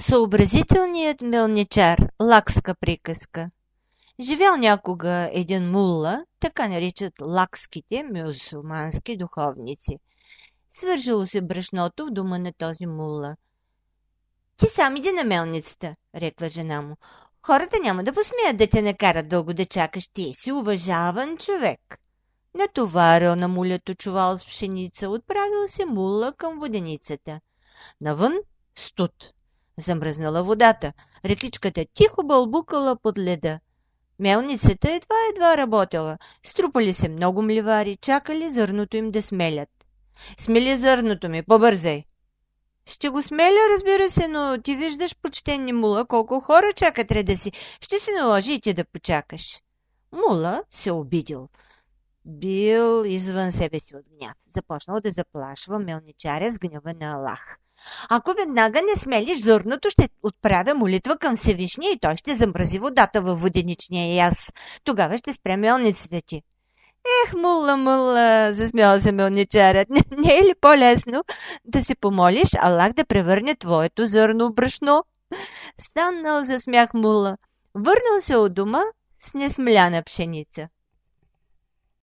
Съобразителният мелничар. Лакска приказка. Живял някога един мулла, така наричат лакските мюсюлмански духовници. Свържило се брашното в дома на този мулла. Ти сам иди на мелницата, рекла жена му. Хората няма да посмеят да те накарат дълго да чакаш. Ти си уважаван човек. Натоварил на мулято чувал с пшеница, отправил се мулла към воденицата. Навън студ. Замръзнала водата. Рекичката тихо бълбукала под леда. Мелницата едва работела. Струпали се много мливари, чакали зърното им да смелят. Смели зърното ми, побързай! Ще го смеля, разбира се, но ти виждаш, почтенни мула, колко хора чакат реда си. Ще се наложи и ти да почакаш. Мула се обидил. Бил извън себе си от гняв. Започнал да заплашва мелничаря с гнява на Аллах. Ако веднага не смелиш зърното, ще отправя молитва към Всевишния и той ще замрази водата във воденичния и аз. Тогава ще спре мелницата ти. Ех, мула, засмял се мелничарят. Не е ли по-лесно да се помолиш Аллах да превърне твоето зърно в брашно? Станал за смях мула. Върнал се от дома с несмляна пшеница.